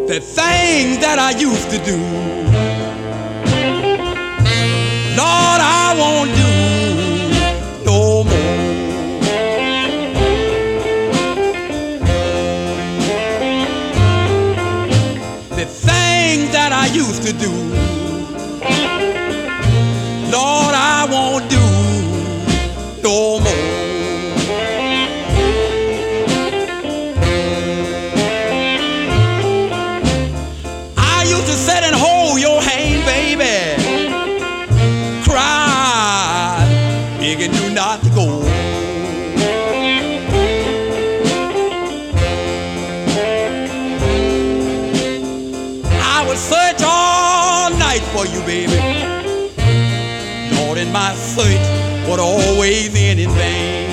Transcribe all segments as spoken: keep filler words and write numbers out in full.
The things that I used to do, Lord, I won't do no more. The things that I used to do, Lord, I won't do no more. I used to sit and hold your hand, baby, cry, begging you not to go. I would search all night for you, baby. Lord, in my search would always end in vain.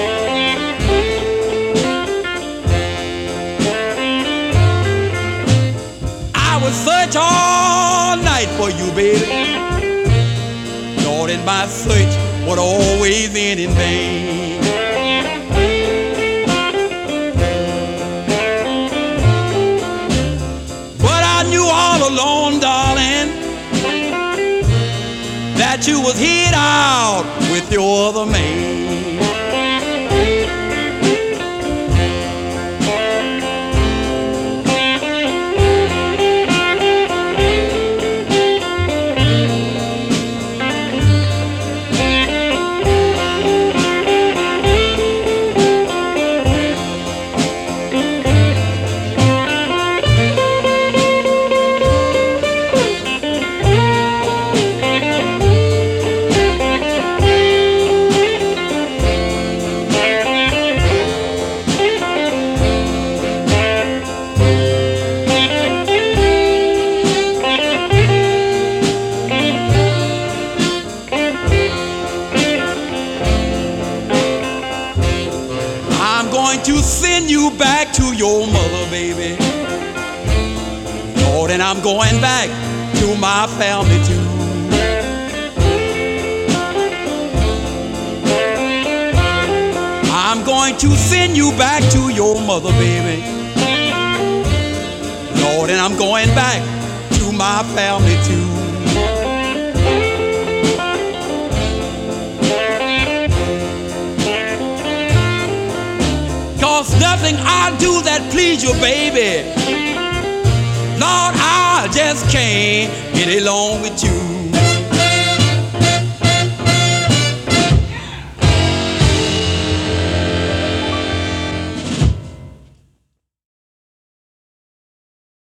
I would search all night for you, baby. Lord, in my search would always end in vain. But I knew all along, darling, that you was hid out with your other man. To send you back to your mother, baby. Lord, and I'm going back to my family too. I'm going to send you back to your mother, baby. Lord, and I'm going back to my family too. 'Cause nothing I do that please you, baby. Lord, I just can't get along with you.